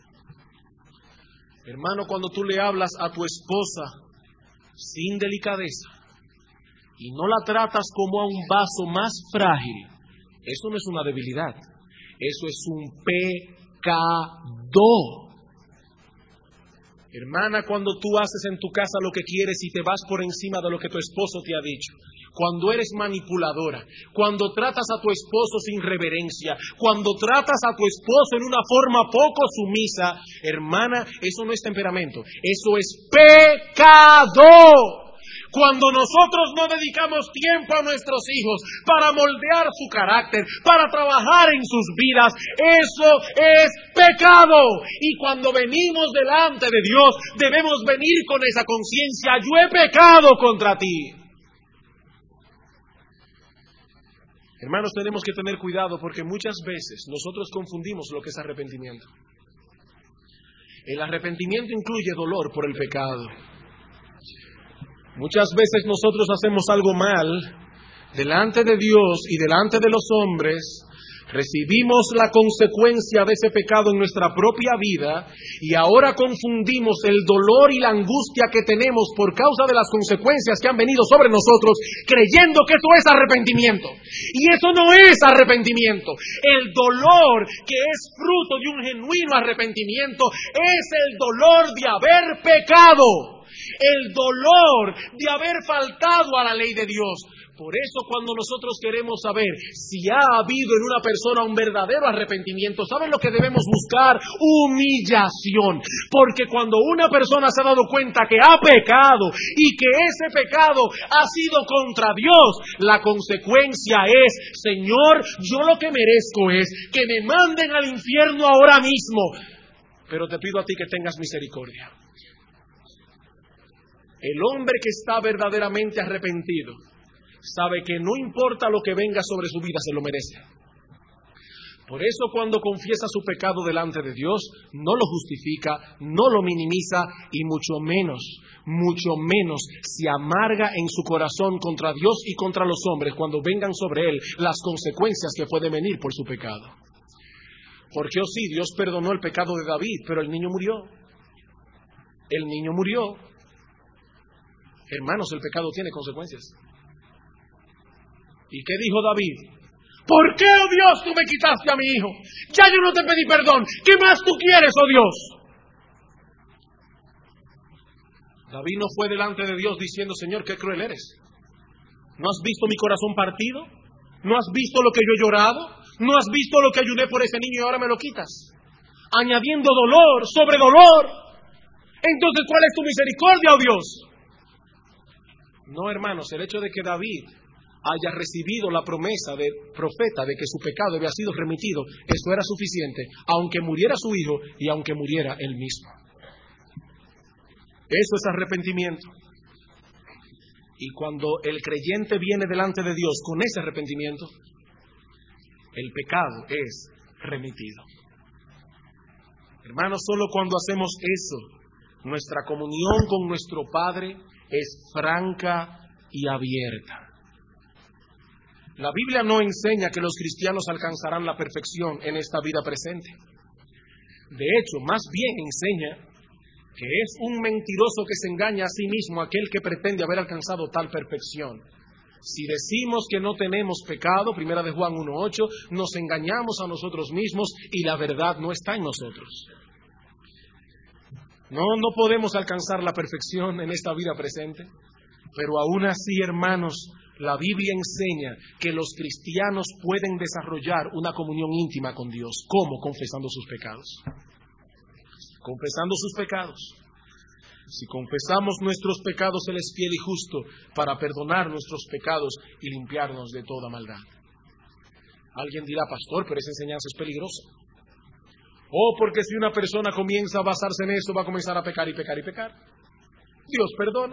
Hermano, cuando tú le hablas a tu esposa sin delicadeza y no la tratas como a un vaso más frágil, eso no es una debilidad, eso es un pecado. Hermana, cuando tú haces en tu casa lo que quieres y te vas por encima de lo que tu esposo te ha dicho, cuando eres manipuladora, cuando tratas a tu esposo sin reverencia, cuando tratas a tu esposo en una forma poco sumisa, hermana, eso no es temperamento, eso es pecado. Cuando nosotros no dedicamos tiempo a nuestros hijos para moldear su carácter, para trabajar en sus vidas, eso es pecado. Y cuando venimos delante de Dios, debemos venir con esa conciencia: yo he pecado contra ti. Hermanos, tenemos que tener cuidado porque muchas veces nosotros confundimos lo que es arrepentimiento. El arrepentimiento incluye dolor por el pecado. Muchas veces nosotros hacemos algo mal delante de Dios y delante de los hombres, recibimos la consecuencia de ese pecado en nuestra propia vida y ahora confundimos el dolor y la angustia que tenemos por causa de las consecuencias que han venido sobre nosotros, creyendo que eso es arrepentimiento. Y eso no es arrepentimiento. El dolor que es fruto de un genuino arrepentimiento es el dolor de haber pecado. El dolor de haber faltado a la ley de Dios. Por eso cuando nosotros queremos saber si ha habido en una persona un verdadero arrepentimiento, ¿saben lo que debemos buscar? Humillación. Porque cuando una persona se ha dado cuenta que ha pecado y que ese pecado ha sido contra Dios, la consecuencia es: Señor, yo lo que merezco es que me manden al infierno ahora mismo, pero te pido a ti que tengas misericordia. El hombre que está verdaderamente arrepentido sabe que no importa lo que venga sobre su vida, se lo merece. Por eso cuando confiesa su pecado delante de Dios, no lo justifica, no lo minimiza y mucho menos, mucho menos se amarga en su corazón contra Dios y contra los hombres cuando vengan sobre él las consecuencias que pueden venir por su pecado. Porque, oh sí, Dios perdonó el pecado de David, pero el niño murió. El niño murió. Hermanos, el pecado tiene consecuencias. ¿Y qué dijo David? ¿Por qué, oh Dios, tú me quitaste a mi hijo? Ya yo no te pedí perdón. ¿Qué más tú quieres, oh Dios? David no fue delante de Dios diciendo: Señor, qué cruel eres. ¿No has visto mi corazón partido? ¿No has visto lo que yo he llorado? ¿No has visto lo que ayudé por ese niño y ahora me lo quitas? Añadiendo dolor sobre dolor. Entonces, ¿cuál es tu misericordia, oh Dios? No, hermanos, el hecho de que David haya recibido la promesa del profeta de que su pecado había sido remitido, eso era suficiente, aunque muriera su hijo y aunque muriera él mismo. Eso es arrepentimiento. Y cuando el creyente viene delante de Dios con ese arrepentimiento, el pecado es remitido. Hermanos, solo cuando hacemos eso, nuestra comunión con nuestro Padre es franca y abierta. La Biblia no enseña que los cristianos alcanzarán la perfección en esta vida presente. De hecho, más bien enseña que es un mentiroso que se engaña a sí mismo aquel que pretende haber alcanzado tal perfección. Si decimos que no tenemos pecado, primera de Juan uno ocho, nos engañamos a nosotros mismos y la verdad no está en nosotros. No, no podemos alcanzar la perfección en esta vida presente, pero aún así, hermanos, la Biblia enseña que los cristianos pueden desarrollar una comunión íntima con Dios. ¿Cómo? Confesando sus pecados. Confesando sus pecados. Si confesamos nuestros pecados, Él es fiel y justo para perdonar nuestros pecados y limpiarnos de toda maldad. Alguien dirá: pastor, pero esa enseñanza es peligrosa. O porque si una persona comienza a basarse en eso, va a comenzar a pecar y pecar y pecar. Dios perdona.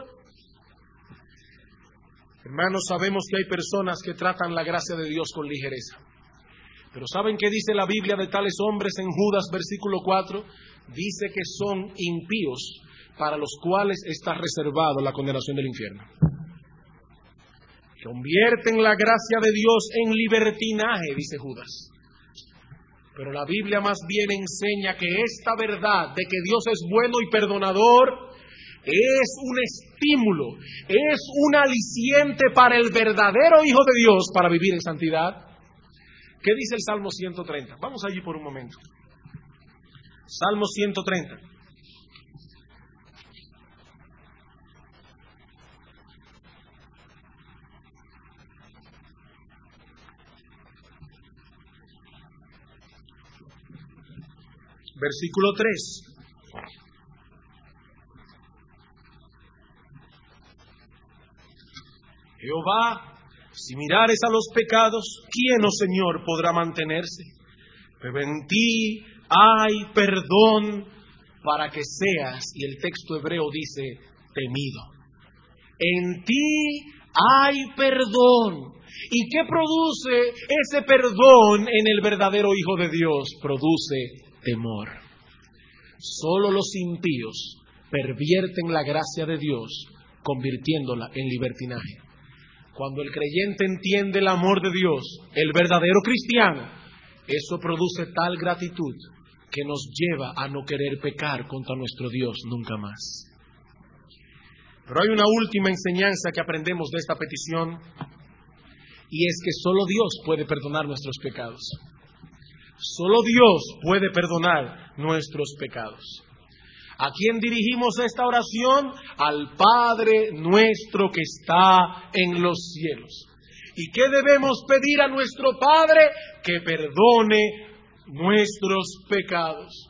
Hermanos, sabemos que hay personas que tratan la gracia de Dios con ligereza. Pero ¿saben qué dice la Biblia de tales hombres en Judas versículo cuatro? Dice que son impíos, para los cuales está reservado la condenación del infierno. Convierten la gracia de Dios en libertinaje, dice Judas. Pero la Biblia más bien enseña que esta verdad de que Dios es bueno y perdonador es un estímulo, es un aliciente para el verdadero Hijo de Dios para vivir en santidad. ¿Qué dice el Salmo ciento treinta? Vamos allí por un momento. Salmo ciento treinta. Versículo tres. Jehová, si mirares a los pecados, ¿quién, oh Señor, podrá mantenerse? Pero en ti hay perdón para que seas, y el texto hebreo dice, temido. En ti hay perdón. ¿Y qué produce ese perdón en el verdadero Hijo de Dios? Produce temor. Solo los impíos pervierten la gracia de Dios, convirtiéndola en libertinaje. Cuando el creyente entiende el amor de Dios, el verdadero cristiano, eso produce tal gratitud que nos lleva a no querer pecar contra nuestro Dios nunca más. Pero hay una última enseñanza que aprendemos de esta petición, y es que solo Dios puede perdonar nuestros pecados. Solo Dios puede perdonar nuestros pecados. ¿A quién dirigimos esta oración? Al Padre nuestro que está en los cielos. ¿Y qué debemos pedir a nuestro Padre? Que perdone nuestros pecados.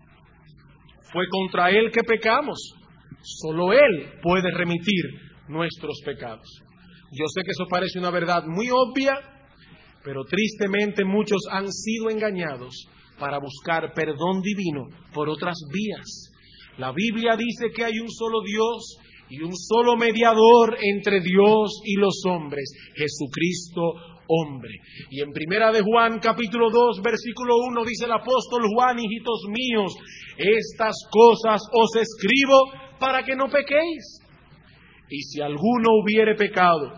Fue contra Él que pecamos. Solo Él puede remitir nuestros pecados. Yo sé que eso parece una verdad muy obvia, pero tristemente muchos han sido engañados para buscar perdón divino por otras vías. La Biblia dice que hay un solo Dios y un solo mediador entre Dios y los hombres, Jesucristo hombre. Y en Primera de Juan, capítulo dos, versículo uno, dice el apóstol Juan: hijitos míos, estas cosas os escribo para que no pequéis. Y si alguno hubiere pecado,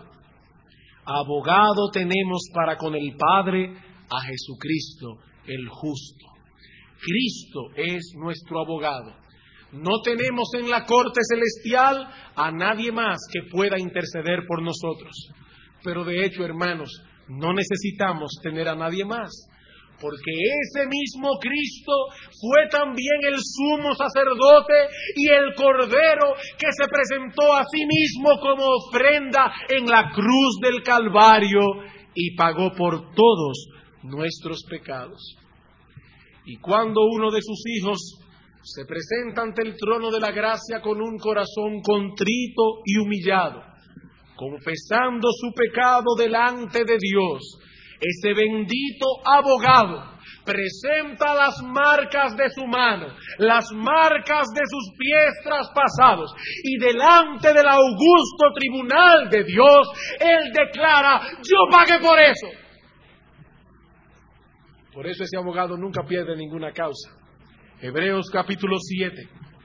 abogado tenemos para con el Padre, a Jesucristo el justo. Cristo es nuestro abogado. No tenemos en la corte celestial a nadie más que pueda interceder por nosotros. Pero de hecho, hermanos, no necesitamos tener a nadie más, porque ese mismo Cristo fue también el sumo sacerdote y el Cordero que se presentó a sí mismo como ofrenda en la cruz del Calvario y pagó por todos nuestros pecados. Y cuando uno de sus hijos se presenta ante el trono de la gracia con un corazón contrito y humillado, confesando su pecado delante de Dios, ese bendito abogado presenta las marcas de su mano, las marcas de sus pies traspasados, y delante del augusto tribunal de Dios, Él declara: yo pagué por eso. Por eso ese abogado nunca pierde ninguna causa. Hebreos capítulo siete.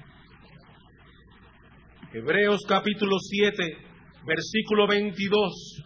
Hebreos capítulo siete, versículo veintidós.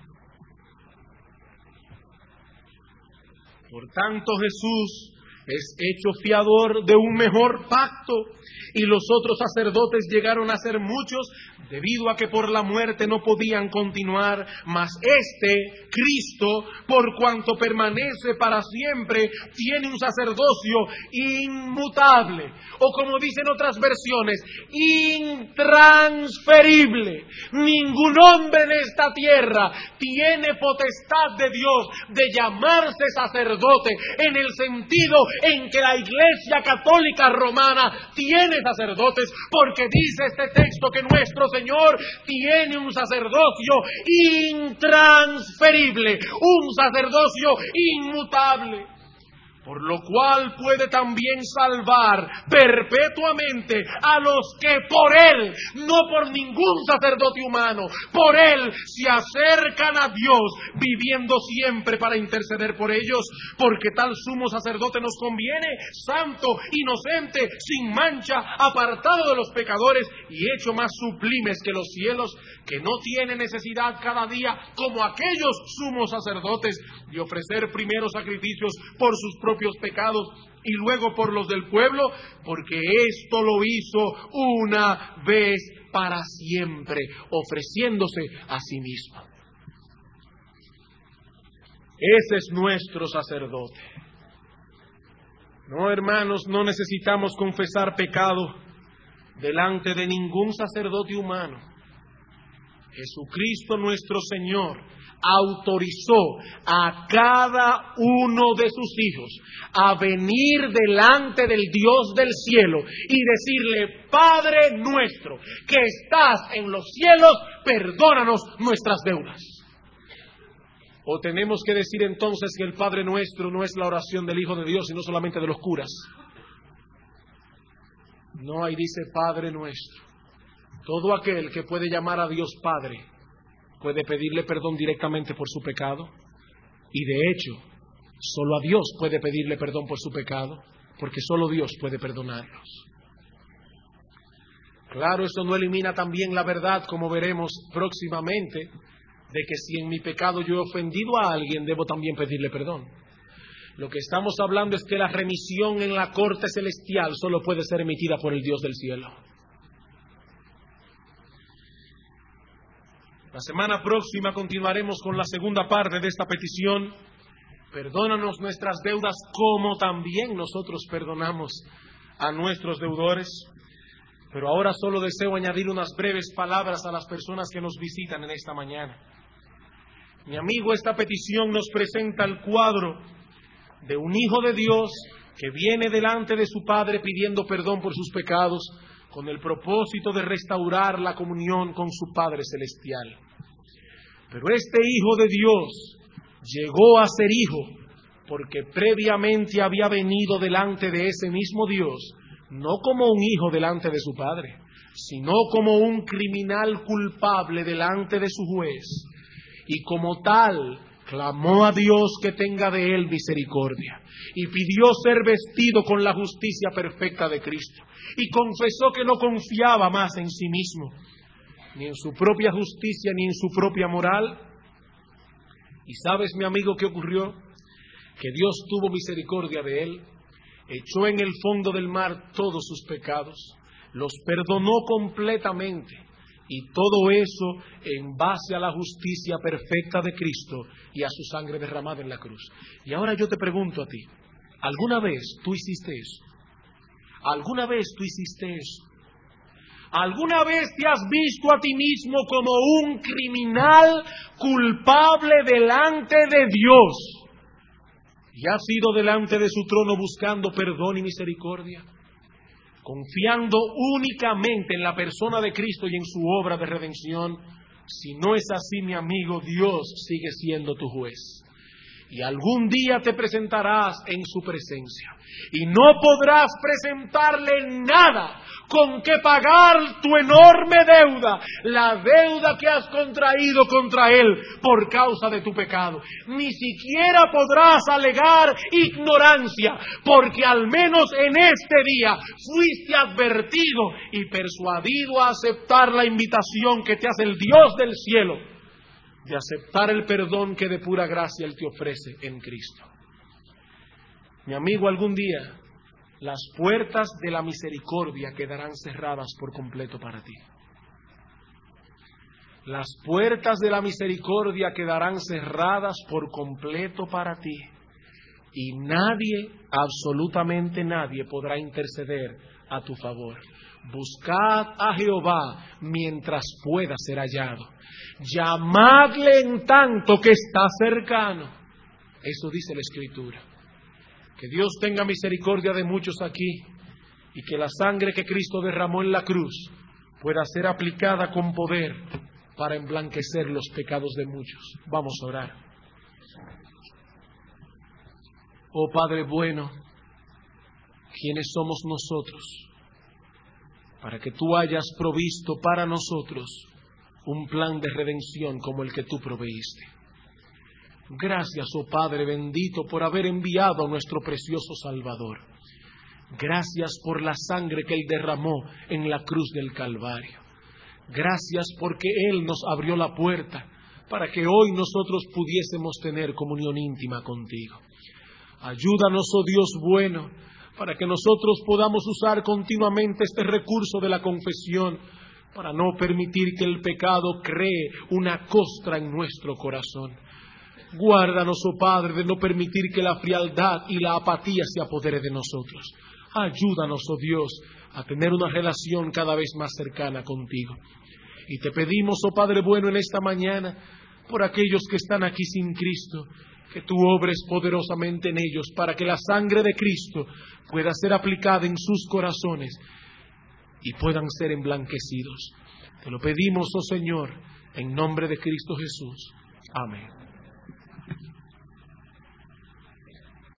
Por tanto, Jesús es hecho fiador de un mejor pacto, y los otros sacerdotes llegaron a ser muchos, debido a que por la muerte no podían continuar, mas este, Cristo, por cuanto permanece para siempre, tiene un sacerdocio inmutable, o como dicen otras versiones, intransferible. Ningún hombre en esta tierra tiene potestad de Dios de llamarse sacerdote, en el sentido en que la Iglesia Católica Romana tiene sacerdotes, porque dice este texto que nuestro Señor tiene un sacerdocio intransferible, un sacerdocio inmutable. por lo cual puede también salvar perpetuamente a los que por Él, no por ningún sacerdote humano, por Él se acercan a Dios, viviendo siempre para interceder por ellos, porque tal sumo sacerdote nos conviene, santo, inocente, sin mancha, apartado de los pecadores y hecho más sublimes que los cielos, que no tiene necesidad cada día, como aquellos sumos sacerdotes, de ofrecer primero sacrificios por sus propios pecados y luego por los del pueblo, porque esto lo hizo una vez para siempre, ofreciéndose a sí mismo. Ese es nuestro sacerdote. No, hermanos, no necesitamos confesar pecado delante de ningún sacerdote humano. Jesucristo nuestro Señor autorizó a cada uno de sus hijos a venir delante del Dios del cielo y decirle: Padre nuestro que estás en los cielos, perdónanos nuestras deudas. ¿O tenemos que decir entonces que el Padre nuestro no es la oración del Hijo de Dios, sino solamente de los curas? No, ahí dice Padre nuestro. Todo aquel que puede llamar a Dios Padre puede pedirle perdón directamente por su pecado, y de hecho solo a Dios puede pedirle perdón por su pecado, porque solo Dios puede perdonarlos. Claro, eso no elimina también la verdad, como veremos próximamente, de que si en mi pecado yo he ofendido a alguien, debo también pedirle perdón. Lo que estamos hablando es que la remisión en la corte celestial solo puede ser emitida por el Dios del cielo. La semana próxima continuaremos con la segunda parte de esta petición. Perdónanos nuestras deudas como también nosotros perdonamos a nuestros deudores. Pero ahora solo deseo añadir unas breves palabras a las personas que nos visitan en esta mañana. Mi amigo, esta petición nos presenta el cuadro de un hijo de Dios que viene delante de su Padre pidiendo perdón por sus pecados, con el propósito de restaurar la comunión con su Padre Celestial. Pero este Hijo de Dios llegó a ser hijo porque previamente había venido delante de ese mismo Dios, no como un hijo delante de su Padre, sino como un criminal culpable delante de su juez, y como tal clamó a Dios que tenga de él misericordia, y pidió ser vestido con la justicia perfecta de Cristo, y confesó que no confiaba más en sí mismo, ni en su propia justicia, ni en su propia moral. ¿Y sabes, mi amigo, qué ocurrió? Que Dios tuvo misericordia de él, echó en el fondo del mar todos sus pecados, los perdonó completamente, y todo eso en base a la justicia perfecta de Cristo y a su sangre derramada en la cruz. Y ahora yo te pregunto a ti, ¿alguna vez tú hiciste eso? ¿Alguna vez tú hiciste eso? ¿Alguna vez te has visto a ti mismo como un criminal culpable delante de Dios y has ido delante de su trono buscando perdón y misericordia, confiando únicamente en la persona de Cristo y en su obra de redención? Si no es así, mi amigo, Dios sigue siendo tu juez. Y algún día te presentarás en su presencia y no podrás presentarle nada con que pagar tu enorme deuda, la deuda que has contraído contra él por causa de tu pecado. Ni siquiera podrás alegar ignorancia, porque al menos en este día fuiste advertido y persuadido a aceptar la invitación que te hace el Dios del cielo, de aceptar el perdón que de pura gracia Él te ofrece en Cristo. Mi amigo, algún día las puertas de la misericordia quedarán cerradas por completo para ti. Las puertas de la misericordia quedarán cerradas por completo para ti. Y nadie, absolutamente nadie, podrá interceder a tu favor. Buscad a Jehová mientras pueda ser hallado. Llamadle en tanto que está cercano. Eso dice la Escritura. Que Dios tenga misericordia de muchos aquí y que la sangre que Cristo derramó en la cruz pueda ser aplicada con poder para emblanquecer los pecados de muchos. Vamos a orar. Oh Padre bueno, ¿quiénes somos nosotros para que tú hayas provisto para nosotros un plan de redención como el que tú proveíste? Gracias, oh Padre bendito, por haber enviado a nuestro precioso Salvador. Gracias por la sangre que Él derramó en la cruz del Calvario. Gracias porque Él nos abrió la puerta para que hoy nosotros pudiésemos tener comunión íntima contigo. Ayúdanos, oh Dios bueno, para que nosotros podamos usar continuamente este recurso de la confesión para no permitir que el pecado cree una costra en nuestro corazón. Guárdanos, oh Padre, de no permitir que la frialdad y la apatía se apodere de nosotros. Ayúdanos, oh Dios, a tener una relación cada vez más cercana contigo. Y te pedimos, oh Padre bueno, en esta mañana, por aquellos que están aquí sin Cristo, que tú obres poderosamente en ellos para que la sangre de Cristo pueda ser aplicada en sus corazones y puedan ser emblanquecidos. Te lo pedimos, oh Señor, en nombre de Cristo Jesús. Amén.